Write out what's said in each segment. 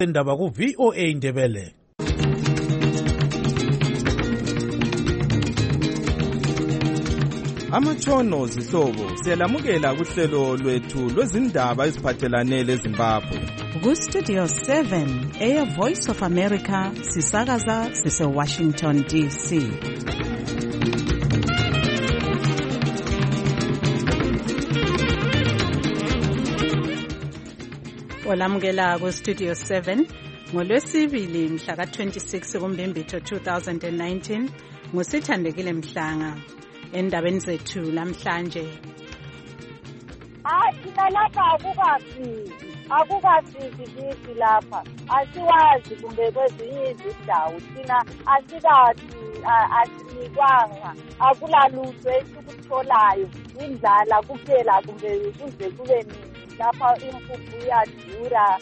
indaba ku VOA Indebele. Amatshono zihlobo siyalamukela kuhlelo lwethu lwezindaba eziphathelane leZimbabwe. Ku Studio 7 Air Voice of America sisakaza sise Washington DC. Olamukela ku Studio 7 ngoLwesibili mhla ka-26 kuMbimbithi 2019 ngusithandekile Mhlanga. Endabeni zethu namhlanje thina lapha akukafiki kithi lapha asiwazi kumbe kwezinye izindawo thina asinikwanga akulalutho esikutholayo indlala kuphela kumbe kuze kube nini lapha impuphu iyadura.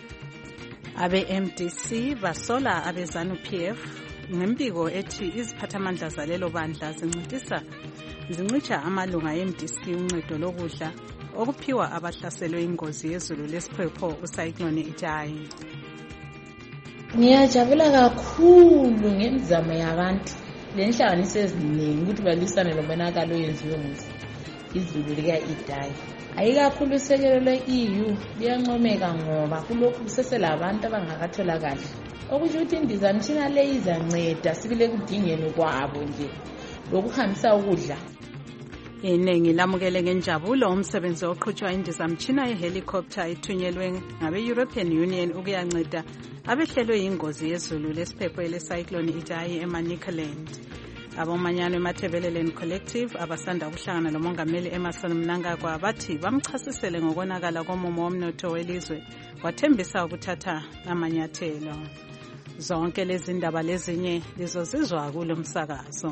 Abe-MDC basola abe-ZANU-PF ngembiko ethi iziphathamandla zalelo bandla zincitsha amalunga e-MDC uncedo lokudla okuphiwa abahlaselwe ingozi yezulu lesiphepho uSayitshoni Itayi. Ngiyajabula kakhulu ngemizamo yabantu lenhlanganiso eziningi ukuthi balwisane lomonakalo oyenziwe izulu lika-Itayi. Ayikakhulu usekelo lwe-EU liyancomeka ngoba kulokhu kuseselabantu abangakatholakali. Okusho ukuthi indizamtshina le izanceda sibile kudingeni kwabo nje lokuhambisa ukudla. Iningi lamukele ngenjabulo umsebenzi oqhutshwa indizamtshina yehelicopter ithunyelwe ngabe-European Union ukuyanceda abehlelwe yingozi yezulu lesiphepho ele-Cyclone Itayi eManicaland. Abomanyano eMathebeleleni Collective abasanda ukuhlangana lomongameli Emmerson Mnangagwa bathi bamchasisele ngokonakala komumo womnotho welizwe wathembisa ukuthatha amanyathelo. Zonke lezi ndaba lezinye lizozizwa kulo msakazo.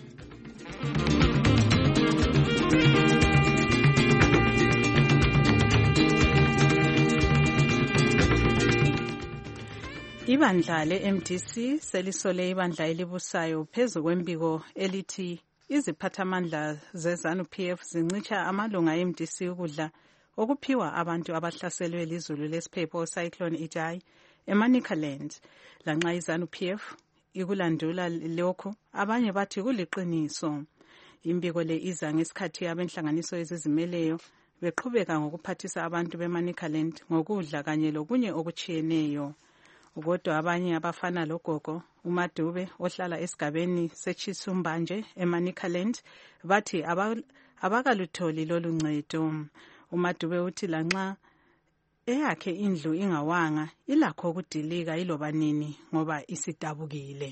Ibandla le-MDC selisole ibandla elibusayo phezu kwembiko elithi iziphathamandla ze-ZANU-PF zincitsha amalunga e-MDC ukudla okuphiwa abantu abahlaselwe lizulu lesiphepho Cyclone Itayi eManicaland. Lanxa i-ZANU-PF ikulandula lokhu, abanye bathi kuliqiniso. Imbiko le iza ngesikhathi abenhlanganiso ezizimeleyo beqhubeka ngokuphathisa abantu beManicaland ngokudla kanye lokunye okutshiyeneyo. Kodwa abanye abafana logogo uMadube ohlala esigabeni seChisumbanje eManicaland bathi abakalutholi lolu ncedo. uMadube uthi lanxa eyakhe indlu ingawanga ilakho ukudilika iloba nini ngoba isidabukile.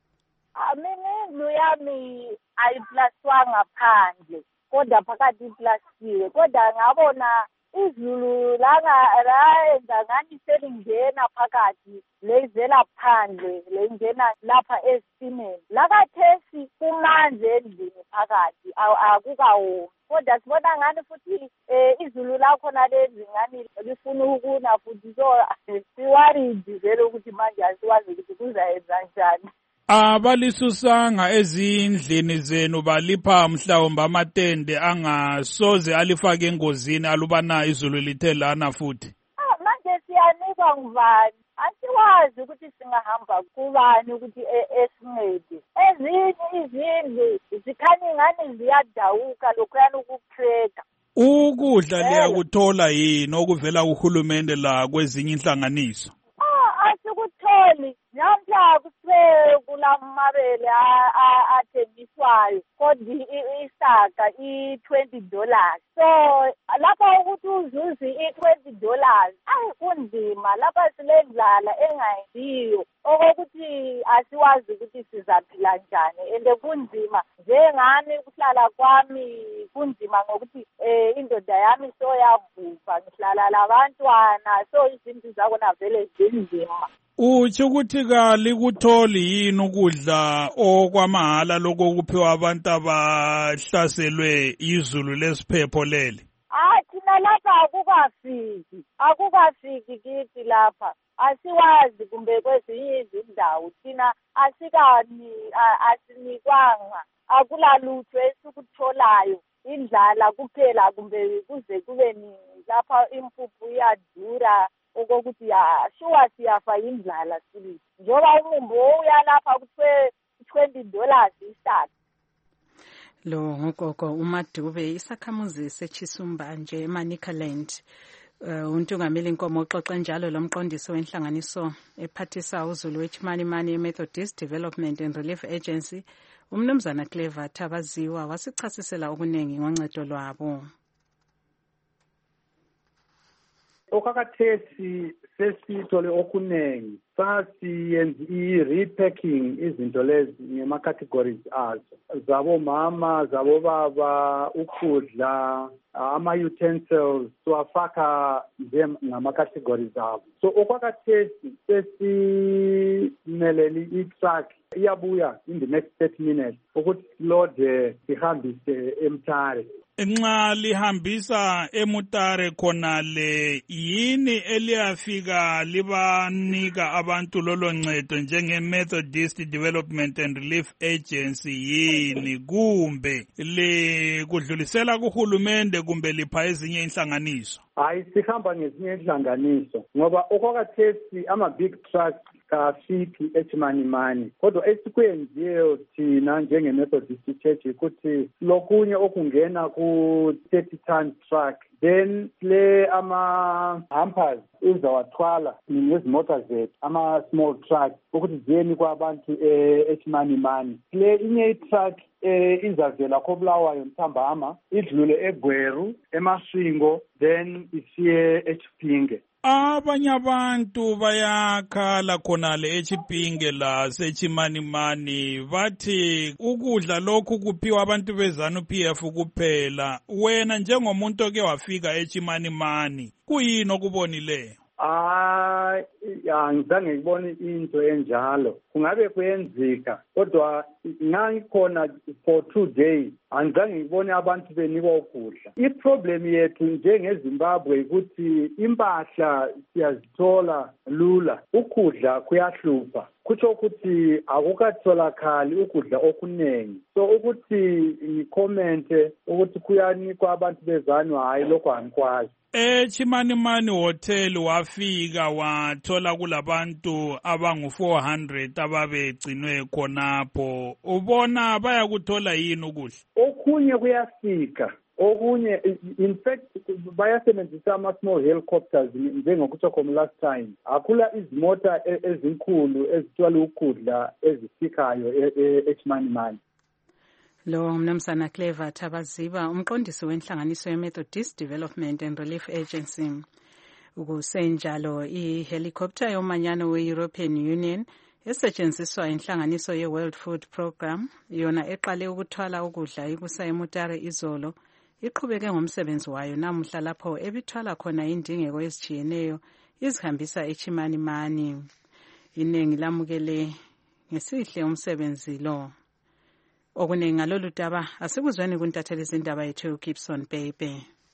Mina indlu yami ayiplaswanga phandle kodwa phakathi iplastiwe kodwa ngabona izulu layenza ngani selingena phakathi lezela phandle lengena lapha esitimeni lakathesi kumanje endlini phakathi akukawomi kodwa sibona ngani futhi izulu lakhona lezi ngani lifuna ukuna futhi so siwaridi vele ukuthi manje asiwazi ukuthi kuzayenza njani. Abalisusanga ezindlini zenu balipha mhlawumbe amatende angasoze alifake engozini alubana izulu lithe lana futhi. Manje siyanikwa ngubani? Asiwazi ukuthi singahamba kubani ukuthi esincede. Ezinye izindlu zikhanya ngani ziyadawuka lokhuyana ukucracker. Ukudla liyakuthola yini okuvela kuhulumende la kwezinye inhlanganiso? Asikutholi. Namhla kulamabele athengiswayo kodwa isaka $20. So lapha ukuthi uzuzi $20 kunzima lapha silendlala engayidiyo okokuthi asiwazi ukuthi sizaphila njani ende kunzima njengami kuhlala kwami kunzima ngokuthi indoda yami soyavuka ngihlala labantwana so izinto zakhona vele zinzima. Uthi ukuthi kalikutholi yini ukudla okwamahala lokho kuphiwa abantu abahlaselwe izulu lesiphepho leli? Thina lapha akukafiki kithi lapha asiwazi kumbe kwezinye izindawo thina asinikwanga akulalutho esikutholayo indlala kuphela kumbe kuze kube nini lapha impuphu iyadura okokuthi sure siyafa indlala sibili njengoba umumbu uyalapha kuthiwe $20 isaka. Lo ngogogo uMadube isakhamuzi seChisumba nje eManicaland. Untungameli inkomo oxoxa njalo lomqondisi wenhlanganiso ephathisa uZulu weChimanimani Methodist Development and Relief Agency umnumzana Clever Thabaziwa wasichasisela okunengi ngoncedo lwabo. Okakathesi sesithole okunengi sasiyenza i-repacking izinto lezi ngema-categories azo zabo mama zabo baba ukudla ama-utensils siwafaka ngama-categories abo. So okwakathesi sesimelele i-truck iyabuya in the next 30 minutes ukuthi silode sihambise eMtare. Nxa lihambisa eMutare khonale yini eliyafika libanika abantu lolo ncedo njenge-Methodist Development and Relief Agency yini kumbe kudlulisela kuhulumende kumbe lipha ezinye inhlanganiso? Hayi sihamba ngezinye inhlanganiso ngoba okwakathesi ama-big trucks kafiki eChimanimani kodwa esikwenziyo thina njenge-Methodist Church ukuthi lokunye okungena ku-30 ton truck then le ama-hampers izawathwala ngezimota zethu ama-small truck ukuthi ziyeni kwabantu eChimanimani. Le inye i-truck izavela koBulawayo Ntambama idlule eGweru eMasvingo then isiye eChipinge. Abanye abantu bayakhala khonale eChipinge la seChimanimani bathi ukudla lokhu kuphiwa abantu beZANU-PF kuphela. Wena njengomuntu oke wafika eChimanimani kuyini okubonileyo? Angizange ngibone into enjalo. Kungabe kuyenzeka kodwa ngikhona for 2 days angizange ngibone abantu benikwa ukudla. I-problem yethu njengeZimbabwe ukuthi impahla siyazithola lula, ukudla kuyahlupha. Kutsho ukuthi akukatholakali ukudla okunengi. So ukuthi ngikomente ukuthi kuyanikwa abantu beZANU hayi lokho angikwazi. eChimanimani Hotel wafika wathola kulabantu abangu-400 ababegcinwe khonapho. Ubona bayakuthola yini ukudla? Okunye kuyafika. Okunye in fact bayasebenzisa ama-small helicopters njengokutsho khona last time. Akula izimota ezinkulu ezithwala ukudla ezifikayo eChimanimani. Lo mnumzana Clever Thabaziwa umqondisi wenhlanganiso ye-Methodist Development and Relief Agency. Ukusenjalo i-helicopter yomanyano we-European Union esetshenziswa inhlanganiso ye-World Food Program yona eqale ukuthwala ukudla ikusa eMutare izolo iqhubeke ngomsebenzi wayo namuhla lapho ebithwala khona indingeko ezijiyeneyo izihambisa eChimanimani. Iningi lamukele ngesihle umsebenzi lo. Okuningi ngalolu daba asikuzweni kuntatheli izindaba yethu Gibson Bebe.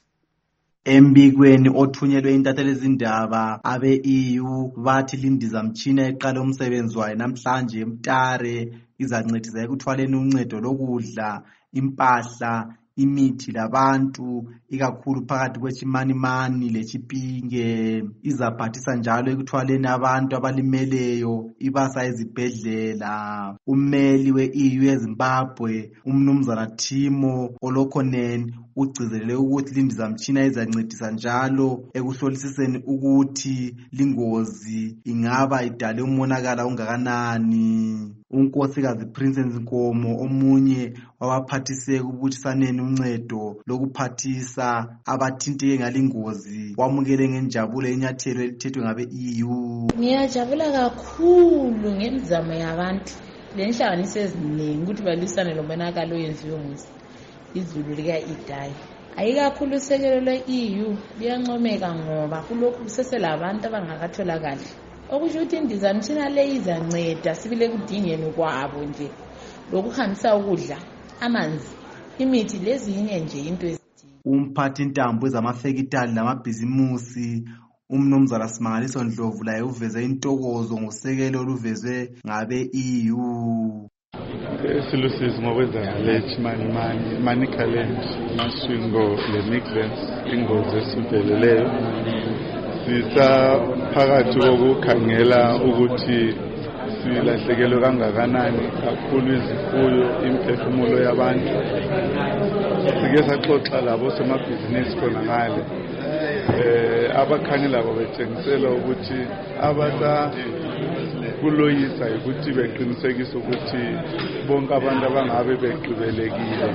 Embikweni othunyelwe intatheli izindaba abe-EU bathi lindizamtshina eqala umsebenzi wayo namhlanje eMtare izancedisa ekuthwaleni uncedo lokudla, impahla, imithi labantu ikakhulu phakathi kweChimanimani leChipinge. Izaphathisa njalo ekuthwaleni abantu abalimeleyo ibasa ezibhedlela. Ummeli we-EU eZimbabwe umnumzana Timo Olokonen ugcizelele ukuthi lindizamtshina izancedisa njalo ekuhlolisiseni ukuthi lingozi ingaba idale umonakala ungakanani. Unkosikazi Princess Nkomo omunye wabaphathiseke ukubuthisaneni uncedo lokuphathisa abathinteke ngalingozi wamukele ngenjabulo inyathelo elithethwe ngabe-EU. Ngiyajabula kakhulu ngemizamo yabantu lenhlanganiso eziningi ukuthi balwisane lomonakalo oyenziwe izulu lika-Idai. Ayikakhulu usekelo lwe-EU liyancomeka ngoba kulokhu kuseselabantu abangakatholakali. Okusho ukuthi indizamtshina le izanceda sibile kudingeni kwabo nje lokuhambisa ukudla, amanzi, imithi lezinye nje into ezidinga. Umphathi intambo ezamafekitali namabhizimusi umnumzana Simangaliso Ndlovu laye uveze intokozo ngosekelo oluvezwe ngabe-EU. Silusizi ngokwenzakala eChimanimani, Manicaland, Masvingo leMidlands ingozi esiveleleyo. sisaphakathi kokukhangela ukuthi silahlekelwe kangakanani kakhulu izifuyo, imphefumulo yabantu. Sike saxoxa labo semabhizinisi khona ngale. Abakhanye labo betshengisela ukuthi kuloyisa ukuthi beqinisekise ukuthi bonke abantu abangabe begqibelekile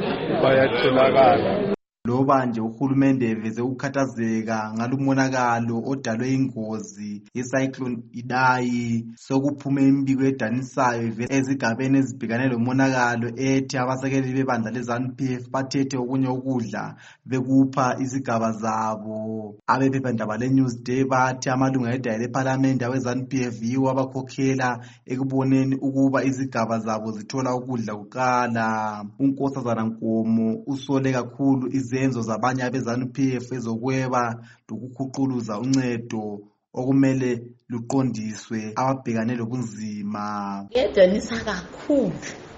bayatholakala. Loba nje uhulumende eveze ukukhathazeka ngalumonakalo odalwe ingozi yecyclone Idai, sokuphume imibiko edanisayo ezigabeni ezibhekane lomonakalo ethi abasekeli bebandla leZANU-PF bathethe okunye ukudla bekupha izigaba zabo. Abephephandaba leNewsday bathi amalunga edaya lePhalamende aweZANU-PF yiwo abakhokhela ekuboneni ukuba izigaba zabo zithola ukudla kuqala. uNkosazana Nkomo usole kakhulu izenzo zabanye abeZANU-PF ezokweba lokukhuquluza uncedo okumele luqondiswe ababhekane lobunzima. Kuyadanisa kakhulu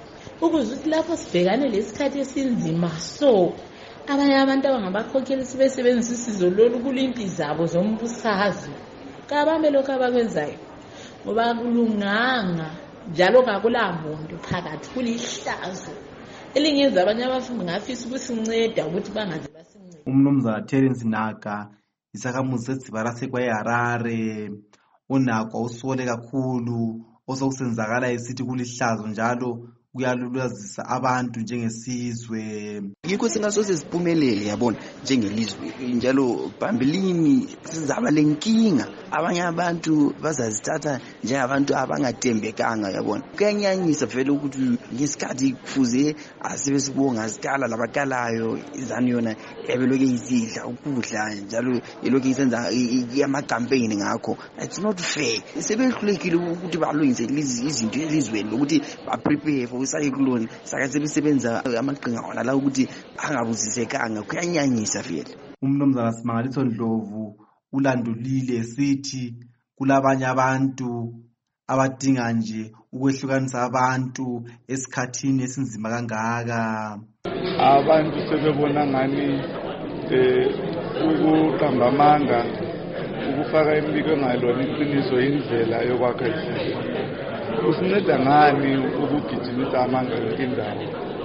ukuze ukuthi lapho sibhekane lesikhathi esinzima so abanye abantu abangabakhokheli sebesebenzisa isizo lolu kulimpi zabo zombusazwe kabambe lokho abakwenzayo ngoba kulunganga njalo kakulamuntu phakathi kulihlazo elingenza abanye abafundi ngafisa ukusinceda ukuthi bangaze basincede. Umnumzana Terence Naga isakhamuzi sezibara sekwaHarare uNaga usole kakhulu osokusenzakala esithi kulihlazo njalo kuyalulazisa abantu njengesizwe. Yikho singasoze siphumelele yabona njengelizwe njalo phambilini sizaba lenkinga abanye abantu bazazithatha njengabantu abangathembekanga yabona. Kuyanyanyisa vele ukuthi ngesikhathi kufuze asebesibonga sikala labakalayo izanu yona ebeloke izidla ukudla njalo eloke isenza ama-campaign ngakho. It's not fair. Sebehlulekile ukuthi balungise izinto elizweni lokuthi ba-prepare for cyclone sakaze besebenza amaqhinga wona la ukuthi angabuzisekanga. Kuyanyanyisa vele. Umnumzana Simangaliso Ndlovu ulandulile esithi kulabanye abantu abadinga nje ukwehlukanisa abantu esikhathini esinzima kangaka. Abantu sebebona ngani ukuqamba amanga, ukufaka imibiko engalona iqiniso indlela yokwakha isizwe. Kusinceda ngani ukugijimisa amanga endawo?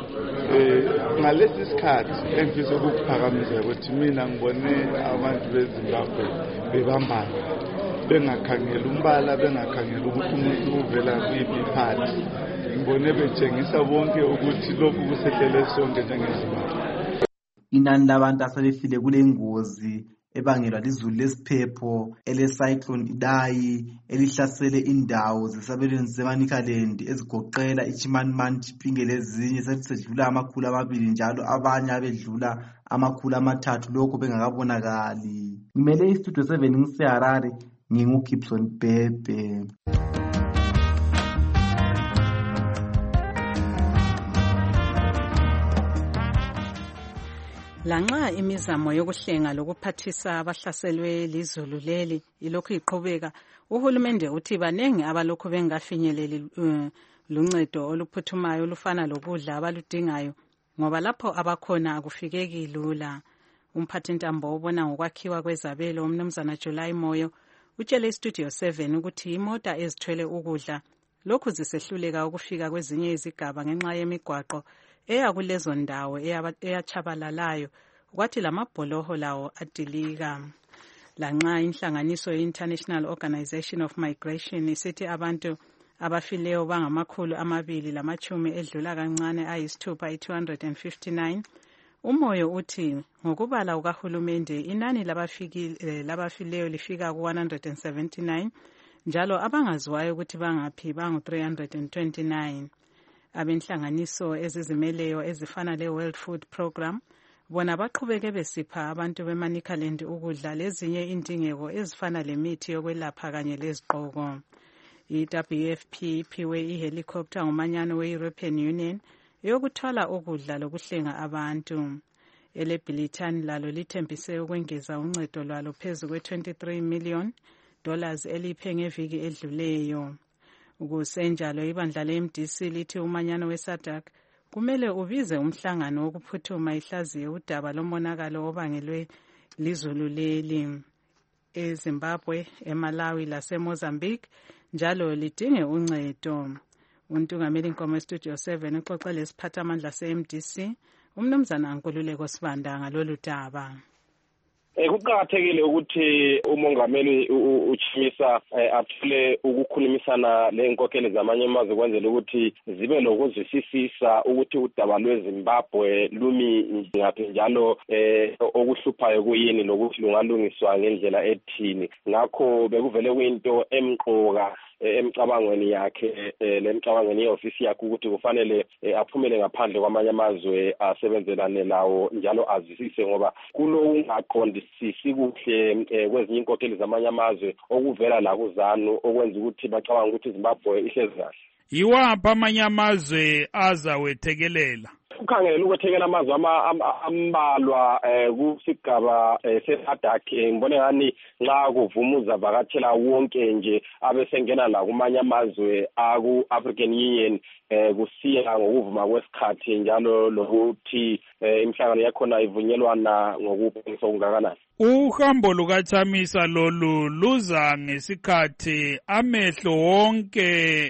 Ngalesi sikhathi engifisa ukuphakamisa ukuthi mina ngibone abantu beZimbabwe bebambana bengakhangela umbala, bengakhangela ukuthi umuntu uvela kuyiphi iphathi. Ngibone betshengisa bonke ukuthi lokhu kusehlele sonke njengeZimbabwe. Inani labantu asebefile kule ngozi ebangelwa lizulu lesiphepho ele-cyclone Idai elihlasele indawo zesabelweni seManicaland ezigoqela iChimanimani, Chipinge lezinye selisedlula 200 njalo abanye abedlula 300 lokho bengakabonakali. Ngimele istudio 7 ngiseHarare nginguGibson Bhebhe. Lanxa imizamo yokuhlenga lokuphathisa abahlaselwe lizulu leli ilokhu iqhubeka, uhulumende uthi baningi abalokhu bengafinyeleli luncedo oluphuthumayo olufana lokudla abaludingayo ngoba lapho abakhona akufikeki lula. Umphathintambo obona ngokwakhiwa kwezabelo umnumzana July Moyo utshele iStudio 7 ukuthi imota ezithwele ukudla lokhu zisehluleka ukufika kwezinye izigaba ngenxa yemigwaqo eya kulezo ndawo eyachabalalayo kwathi lamabholoho lawo adilika. Lanxa inhlanganiso ye-International Organization of Migration isithi abantu abafileyo bangama210 edlula kancane ayisithupha 259, uMoyo uthi ngokubala ukahulumende inani labafileyo lifika ku179 njalo abangaziwayo ukuthi bangaphi bangu329. Abenhlanganiso ezizimeleyo ezifana le-World Food Program bona baqhubeke besipha abantu beManicaland ukudla lezinye indingeko ezifana lemithi yokwelapha kanye lezigqoko. I-WFP iphiwe ihelicopter ngumanyano we-European Union yokuthwala ukudla lokuhlenga abantu. Ele-Billiton lalo lithembise ukwengeza uncedo lwalo phezu kwe$23 million eliphe ngeviki edluleyo. Ukusenjalo ibandla le-MDC lithi umanyano we-SADC kumele ubize umhlangano wokuphuthuma ihlaziye udaba lomonakalo obangelwe lizulu leli. eZimbabwe, eMalawi laseMozambique njalo lidinge uncedo. Untungameli Nkomo Studio 7 uxoxa lesiphathamandla se-MDC umnumzana Nkululeko Sibanda ngalolu daba. Kuqakathekile ukuthi umongameli uChimisa athule ukukhulumisana lenkokheli zamanye amazwe kwenzela ukuthi zibe lokuzwisisisa ukuthi udaba lweZimbabwe lumi ngaphi njalo okuhluphayo kuyini lokuthi lungalungiswa ngendlela ethini. Ngakho bekuvele kuyinto emqoka emcabangweni yakhe lemcabangweni yeofisi yakhe ukuthi kufanele aphumele ngaphandle kwamanye amazwe asebenzelane lawo njalo azwisise ngoba kulo ungaqondisisi kuhle kwezinye inkokheli zamanye amazwe okuvela la kuZANU okwenza ukuthi bacabanga ukuthi iZimbabwe ihlezi kahle. Yiwaphi amanye amazwe azawethekelela? Ukhangela ukwethekela amazwe ambalwa kusigaba seSADC ngibone ngani nxa kuvumuza vakatshela wonke nje abesengena la kumanye amazwe aku-African Union kusiya ngokuvuma kwesikhathi njalo lokuthi imihlangano yakhona ivunyelwana ngokuphangisa okungakanani. Uhambo lukaChamisa lolu luza ngesikhathi amehlo wonke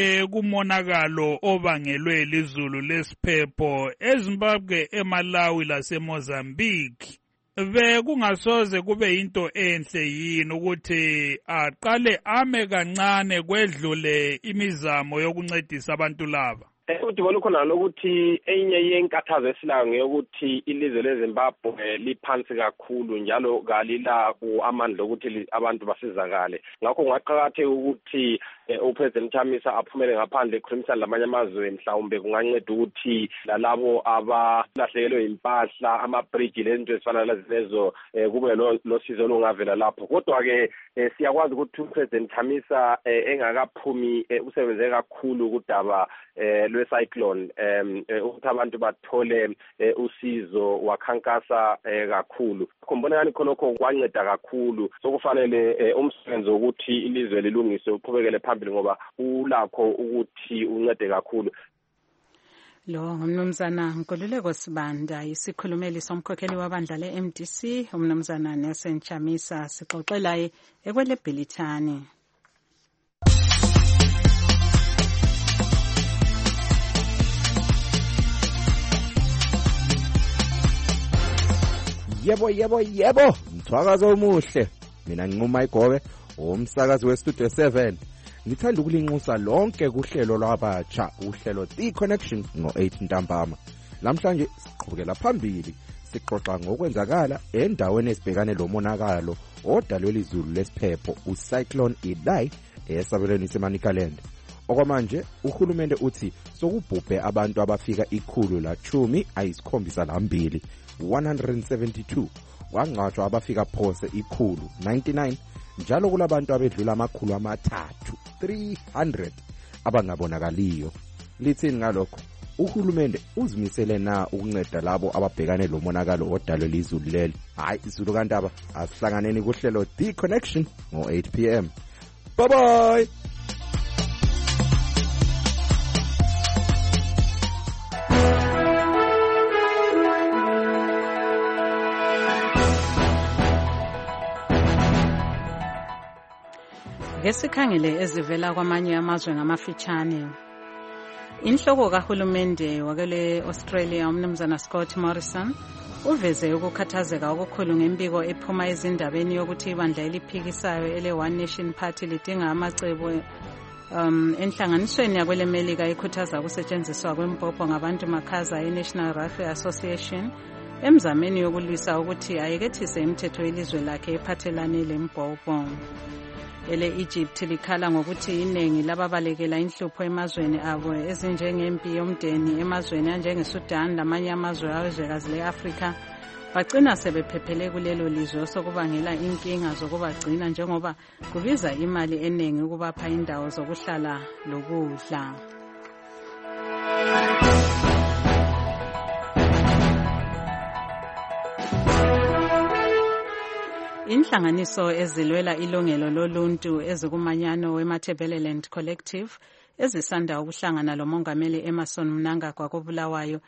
kumonakalo obangelwe lizulu lesiphepho eZimbabwe, eMalawi laseMozambique. Bekungasoze kube into enhle yini ukuthi aqale ame kancane kwedlule imizamo yokuncedisa abantu laba? Ukuthi bolukhona lokuthi enye yenkathazo esilayo ngeyokuthi ilizwe leZimbabwe liphansi kakhulu njalo kalila amandla ukuthi abantu basizakale. Ngakho ngaqakatheka ukuthi uPresident Chamisa aphumele ngaphandle ekhulumisana lamanye amazwe mhlawumbe kunganceda ukuthi lalabo abalahlekelwe impahla amabridge lezinto ezifana lezo kube losizo olungavela lapho. Kodwa-ke siyakwazi ukuthi uPresident Chamisa engakaphumi usebenze kakhulu kudaba lwe-cyclone ukuthi abantu bathole usizo wakhankasa kakhulu. Kumbona ngani khonokho kwanceda kakhulu sokufanele umsebenzi ukuthi ilizwe lilungiswe uqhubekele phambili ngoba ulakho ukuthi uncede kakhulu. Lo umnumzana Nkululeko Sibanda isikhulumeli somkhokheli wabandla le-MDC umnumzana Nelson Chamisa sixoxelaye ekweleBhilithani. Yebo, mthwakazo omuhle. Mina nginquma igobe umsakazi weStudio 7. Ngithanda ukulinxusa lonke kuhlelo lwabatsha, uhlelo The Connection no8 ntambama. Namhlanje siqhubekela phambili sixoxa ngokwenzakala endaweni esibhekane lomonakalo odalwe lizulu lesiphepho uCyclone Idai esabelweni seManicaland. Okwamanje uhulumende uthi sokubhubhe abantu abafika 172 172 kwangcwatshwa abafika phose 199 njalo kulabantu abedlula 300 abangabonakaliyo. Lithini ngalokho? Uhulumende uzimisele na ukunceda labo ababhekane lomonakalo odalwe lizulu leli? Hayi izulu kantaba, asihlanganeni kuhlelo The Connection ngo8 PM. Bye bye. Ngesikhangele ezivela kwamanye amazwe ngamafitshane. Inhloko kahulumende wakele Australia umnumzana Scott Morrison uveze ukukhathazeka okukhulu ngembiko ephuma ezindabeni yokuthi ibandla eliphikisayo ele One Nation Party lidinga amacebo enhlanganisweni yakwelemelika ikhuthaza ukusetshenziswa kwempopho ngabantu makhaza eNational Rifle Association emzameni yokulwisa ukuthi ayekethise imithetho yelizwe lakhe ephathelane lempopho. Egypt likhala ngokuthi iningi lababalekela inhlupho emazweni abo ezinjengempi yomdeni emazweni anjengeSudan lamanye amazwe awezwekazi leAfrika bagcina sebephephele kulelo lizwe sokubangela inkinga zokubagcina njengoba kubiza imali eningi ukubapha indawo zokuhlala lokudla. Inhlanganiso ezilwela ilungelo loluntu ezikumanyano weMatabeleland Collective ezisanda ukuhlangana lomongameli Emmerson Mnangagwa koBulawayo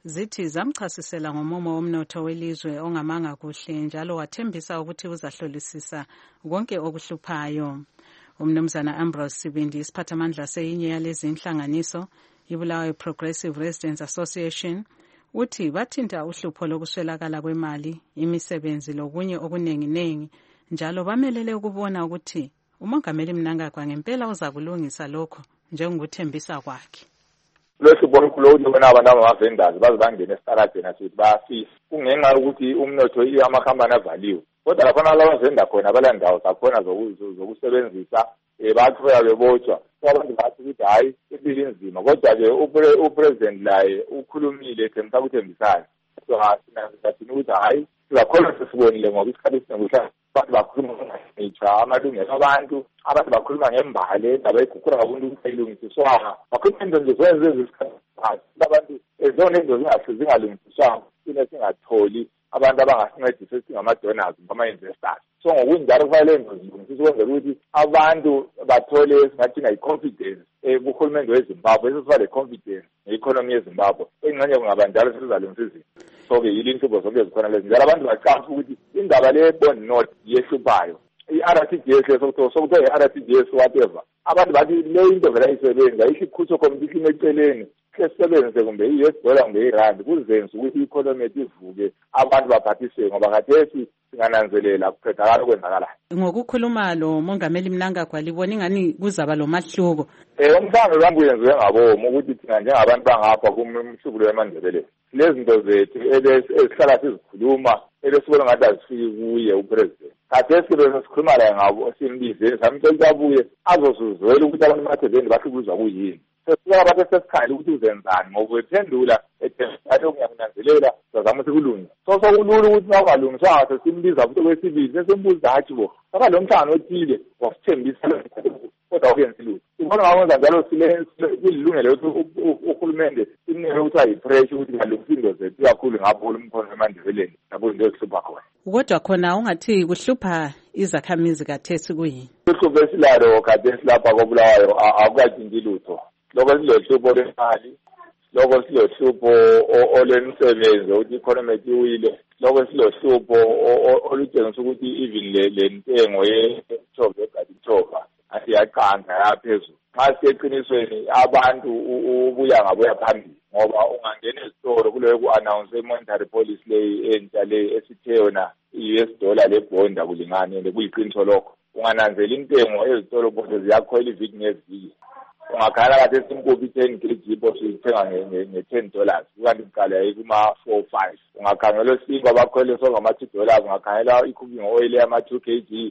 zithi zamchasisela ngomumo womnotho welizwe ongamanga kuhle njalo wathembisa ukuthi uzahlolisisa konke okuhluphayo. Umnumzana Ambrose Sibindi, isiphathamandla seyinye yalezi inhlanganiso, iBulawayo Progressive Residents Association, uthi bathinta uhlupho lokuswelakala kwemali, imisebenzi lokunye okunenginengi, njalo bamelele ukubona ukuthi uMongameli Mnangagwa ngempela uza kulungisa lokho njengokuthembisa kwakhe. Lohlupho olukhulu ubona abantu abavendors baze bangena esitaradeni asithi bayafisa kungenxa yokuthi umnotho amakhampani avaliwe. Kodwa lapha laba venda khona abalandawo zakhona zokusebenzisa bathula bebotshwa. So abantu bathi ukuthi hayi impilo inzima, kodwa ke upresident laye ukhulumile ethembisa ukuthembisana. So asinanzathini ukuthi hayi sizakhona sesibonile ngoba isikhathi esiningi abantu bakhuluma ngitsha amalungelo abantu bakhuluma ngembali indaba eguqula ngabuntu ukuthi ayilungisiswanga bakhuluma into nje zenze isikhathi abantu ezona into zingalungisiswanga sine singatholi abantu abangasincedisa esingama-donors bama-investors. So ngokunjalo kufanele into zilungisiswe ukwenzela ukuthi abantu bathole esingathina i-confidence kuhulumende weZimbabwe esesiba le-confidence nge-economy yeZimbabwe engxenye kungaba njalo sesizalungisa izinto. So-ke yile inhlupho zonke zikhona lezi njalo abantu baqapha ukuthi indaba le-bond note yehluphayo i-RTGS sokuthiwa i-RTGS whatever abantu bathi le into vele ayisebenzi ayisho ikhutho committee eceleni sisebenze kumbe i-US dollar kumbe irandi kuzenza ukuthi i-economy yethu ivuke abantu baphathiseke ngoba khathesi singananzelela kuqedakala okwenzakalayo. Ngokukhuluma lo Mongameli Mnangagwa libona ingani kuzaba lo mahluko. Umhlangano wami uyenziwe ngabomu ukuthi thina njengabantu bangapha kumhlubulo wemandebeleni lezi zinto zethu esihlala sizikhuluma ebesibona ngathi azifiki kuye upresident. Khathesi besikhuluma laye ngabo simbizeni samcela abuye azosuzwela ukuthi abantu bamathebeni bahlukuzwa kuyini. Sesifika bathe sesikhangela ukuthi uzenzani ngoba ephendula ethi ukunanzelela sizama ukuthi kulunge. Sokulula ukuthi nawungalungiswanga sesimbiza futhi okwesibili sesimbuza hathi bo saka lo mhlangano othile wasithembisa kodwa akuyenzi lutho. Sibona ngakwenza njalo kulilungelo ukuthi uhulumende inike ukuthi ayipressure ukuthi ngalungisa into zethu kakhulu ngapho umkhono emandebeleni lapho into ezihlupha khona. Kodwa khona ungathi kuhlupha izakhamizi kathesi kuyini? Uhlupho esilalo khathesi lapha koBulawayo akukathinti lutho. Lokho silohlupho lwemali, lokho silohlupho olwemisebenzi ukuthi economy iwile, lokho silohlupho olutshengisa ukuthi even le ntengo ye-chocolate egadichoka asiyaqanda yaphezulu. Nxa siyeqinisweni abantu ubuya ngabuya phambili ngoba ungangena ezitolo kuleyo ku-announce monetary policy leyi entsha le esithe yona i-US dollar lebond akulingani and kuyiqiniso lokho. Ungananzela intengo ezitolo bonke ziyakhwela iviki ngeviki. Ungakhala kade simpopi 10 kg siyithenga nge$10 ukanti kuqala kuma-4-5. Ungakhangela osingo abakhwele sokama-$2, ungakhangela i-cooking oil yama-2 kg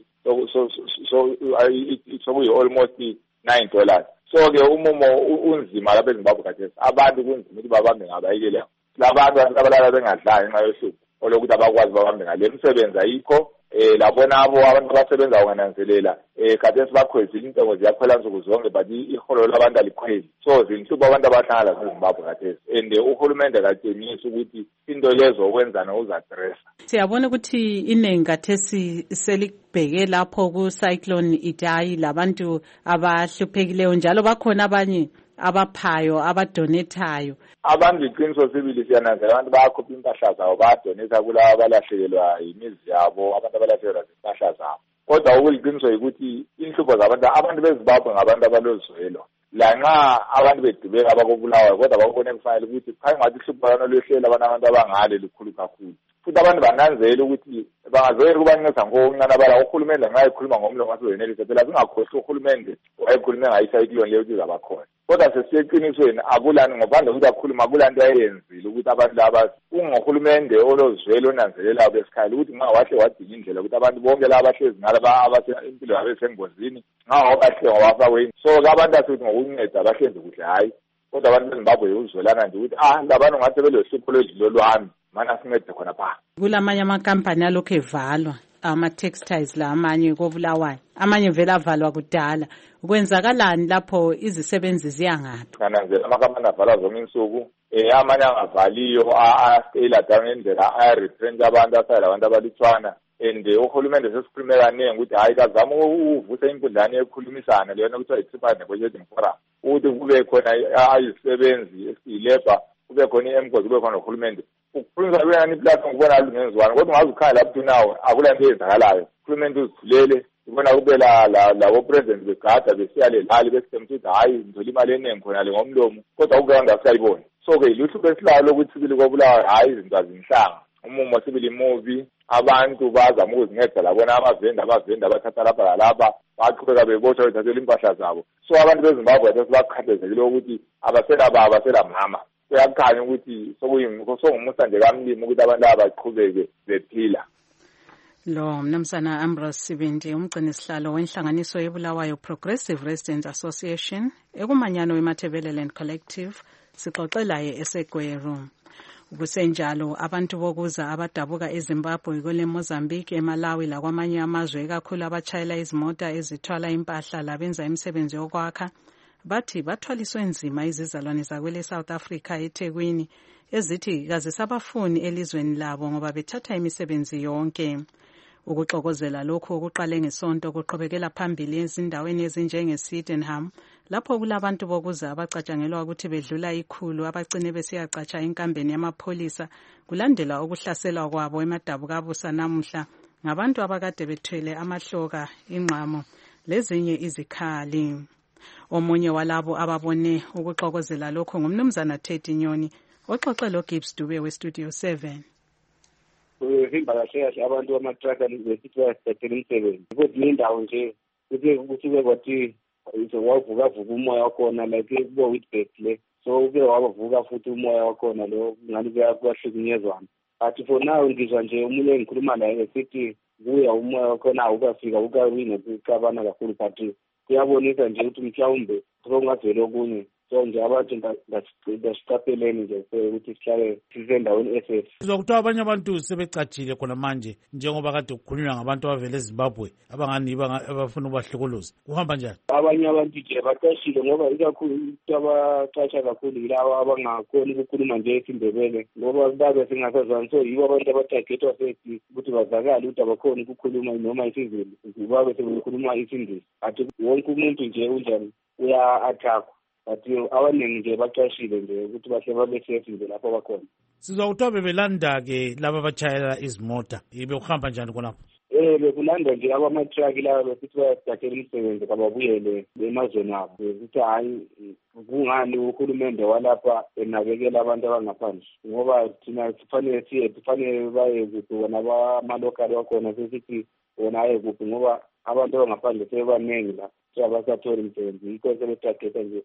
sokuyi-almost $9. So-ke umumo unzima lapha eZimbabwe khathesi abantu kunzima ukuthi babambe ngabayekela labantu abalala bengadlanga ngenxa yohlupho olokuthi abakwazi babambe ngale misebenzi ayikho. Labona abo abantu abasebenza ukunanzelela khathesi bakhwezile intengo ziyakhwela nsuku zonke but iholo labantu alikhweli. So zinhlupho abantu abahlangana naseZimbabwe khathesi and uhulumende akatshengisi ukuthi into lezo okwenzana uzadressa. Siyabona ukuthi iningi khathesi selibheke lapho ku-cyclone Idai labantu abahluphekileyo njalo bakhona abanye abaphayo abadonethayo. Abantu iqiniso sibili siyananzela abantu bayakhupha impahla zabo bayadonetha kulabo abalahlekelwa yimizi yabo, abantu abalahlekelwa zimpahla zabo. Kodwa okuliqiniso yikuthi inhlupho abantu beZimbabwe ngabantu abalozwelo. Lanxa abantu bedubeka abakoBulawayo kodwa bakubone kufanele ukuthi khayi ngathi ihlupho lana lwehlela abantu abangale likhulu kakhulu. Futhi abantu bananzela ukuthi bangazoyela ukubanceda ngokuncane abala uhulumende nxa ekhuluma ngomlomo wasewenelisa phela singakhohlwa uhulumende wayekhulume ngayicyclone leyo ukuthi zabakhona. Kodwa sesiyeqinisweni akulani ngaphandle ukuthi akhuluma akulanto ayenzile ukuthi abantu laba ungohulumende olozwelo onanzelelayo besikhala ukuthi nxa wahle wadinga indlela ukuthi abantu bonke laba abahlezi ngala impilo yabo esengozini nxa bahle wabafakwe. So-ke abantu asithi ngokunceda bahlezi kuhle hayi kodwa abantu beZimbabwe uzwelana nje ukuthi labantu ngathi belohlupho lwejilo lwami mana sincede khona pha. Kulamanye amakampani alokhu evalwa ama-textiles la amanye koBulawayo amanye vele avalwa kudala. Kwenzakalani lapho izisebenzi ziyangaphi? Kananzela amakampani avalwa zonke insuku amanye angavaliyo a-scale down indlela aya-retrench abantu asayela abantu abalutshwana and uhulumende sesikhulume kaningi ukuthi hayi kazama uvusa inkundlane yokukhulumisana leyona kuthiwa i-Tripartite Negotiating Forum ukuthi kube khona izisebenzi esiyi-labor kube khona i-MCOS kube khona nohulumende ukukhulunyiswa kube nani iplatform kubona alungenzwani kodwa ungaze ukhaya lapho nawo akula nto eyenzakalayo uhulumende uzithulele ubona kube labo president begada besiyale lali besithemba ukuthi hayi ngizole imali eningi khona le ngomlomo kodwa ukuyanga akusayibona so-ke luhlupho esilalo ukuthi sibili kobulawa hayi izinto azimhlanga umumo sibili mubi abantu bazama ukuzinceda labona amavenda abathatha lapha lalapha baqhubeka bebotshwa bethathela impahla zabo so abantu bezimbabwe sebakhathazekile ukuthi abasela baba abasela mama kuyakhanya ukuthi sokungumusa nje kamlimi ukuthi abantu aba baqhubeke bephila. Lo mnumzana Ambrose Sibindi umgcini sihlalo wenhlanganiso yebulawayo Progressive Residents Association ekumanyano weMatabeleland Collective sixoxelaye eseGweru. Kusenjalo abantu bokuza abadabuka eZimbabwe kule Mozambique eMalawi lakwamanye amazwe ekakhulu abatshayela izimota ezithwala impahla labenza imisebenzi yokwakha bathi bathwaliswe nzima izizalwane zakwele South Africa eThekwini ezithi kazisabafuni elizweni labo ngoba bethatha imisebenzi yonke. Ukuxokozela lokho okuqale ngesonto kuqhubekela phambili ezindaweni ezinjengeSydenham lapho kulabantu bokuza abacatshangelwa ukuthi bedlula ikhulu abagcine besiyacatsha enkambeni yamapholisa kulandela ukuhlaselwa kwabo eMadabukabusa namuhla ngabantu abakade bethwele amahloka ingqamo lezinye izikhali. Omunye walabo ababone ukuxokozela lokho ngumnumzana Teddy Nyoni oxoxe lo Gibbs Dube weStudio 7. Uhimba kahle abantu bamatraka besithi bayasithathela umsebenzi ukuthi nendawo nje ukuthi kwathi wavuka umoya wakhona like kubo Witbet le so uke wavuka futhi umoya wakhona lo ngani kuyahlukunyezwana but for now ngizwa nje umunye engikhuluma naye esithi kuya umoya wakhona awukafika ukawina ukabana kakhulu but kuyabonisa nje ukuthi mhlawumbe sokungavela okunye so nje abantu basiqapheleni nje ukuthi sihlale sisendaweni SS. Sizwa kuthiwa abanye abantu sebecatshile khona manje njengoba kade kukhulunywa ngabantu abavela eZimbabwe abangani abafuna ubahlukuluza kuhamba njani? Abanye abantu nje bacashile ngoba ikakhulu abacatsha kakhulu yilabo abangakhoni ukukhuluma nje isiNdebele ngoba babe singasazwani so yibo abantu abatargetwa sethi ukuthi bazakale ukuthi abakhoni ukukhuluma noma isiZulu babe sebekhuluma isiNgisi athi wonke umuntu nje unjani uya-attack but abaningi nje bacashile nje ukuthi bahle babe safe nje lapho bakhona. Sizwa kuthiwa bebelanda-ke laba abatshayela izimota bekuhamba njani khonapho? Bekulanda nje abamatraki laba besithi bayasithathela umsebenzi kababuyele emazweni abo ukuthi hayi kungani uhulumende walapha enakekela abantu abangaphandle ngoba thina kufanele baye kuphi wona amalokali wakhona sesithi wona aye kuphi ngoba abantu abangaphandle sebebaningi la abasatholi umsebenzi yikho sebetageta nje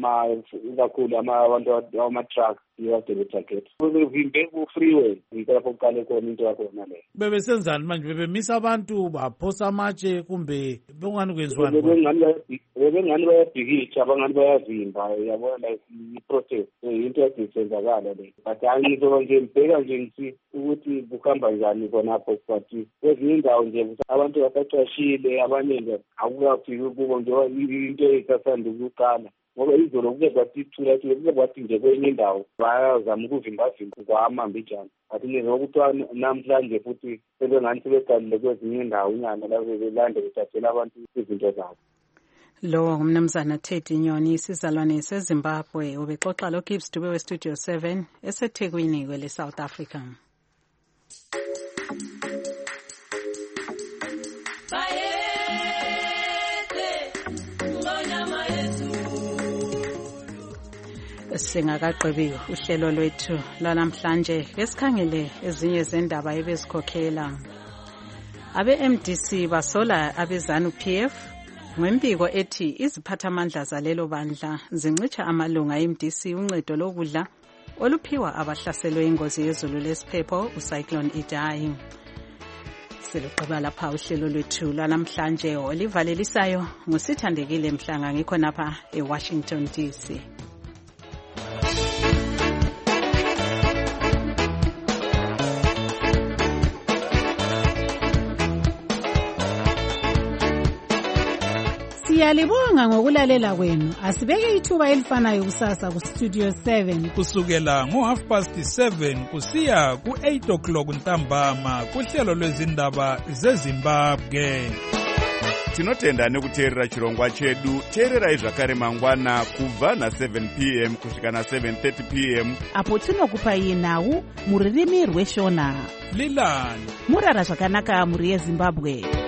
ikakhulu abantu amatruck yikade betageta bevimbe ku-freeway yikho lapho kuqale khona into yakhona leyo. Bebesenzani manje? Bebemisa abantu baphosa amatshe kumbe bekungani kwenziwani? Bebengani bayabhikitsha abangani bayavimba yabona like i-protest into yadisenzakala le but hayi ngizoba nje mbheka nje ngithi ukuthi kuhamba njani khonapho but kwezinye indawo nje abantu basacashile abanye nje akukafiki kubo njengoba into eyisasanda ukuqala ngoba izolo kuke kwathithula kuke kwathi nje kwenye indawo bayazama ukuvimbavimba kwamambijana but ngokuthiwa namhlanje futhi sebengani sebeqalile kwezinye indawo inyana lapho belande bethathela abantu izinto zabo. Lo ngumnumzana Teddy Nyoni isizalwane seZimbabwe ubexoxa lo Gibbs Dube weStudio 7 eseThekwini kwele South Africa. Singakaqebi uhlelo lwethu lanamhlanje kesikhangele ezinye zendaba ebezikhokhela. Abe-MDC basola abezanu PF ngempiko ethi iziphathamandla zalelo bandla zincitsha amalunga eMDC uncedo lokudla oluphiwa abahlaselwe ingozi yezulu lesiphepho uCyclone Idai. Siluqaba lapha uhlelo lwethu lanamhlanje olivalelisayo ngusithandekile Mhlanga ngikho napha eWashington DC. Siyalibonga ngokulalela kwenu. Asibeke ithuba elifanayo kusasa ku Studio 7 kusukela ngo7:30 kusiya ku8 o'clock ntambama kuhlelo lwezindaba zeZimbabwe. tinotenda nekuteerera chirongwa chedu. teererai zvakare mangwana kubva na7 p.m. kusvika na7:30 p.m. apo tinokupai nhau mururimi rweshona. Lilani murara zvakanaka muri yeZimbabwe.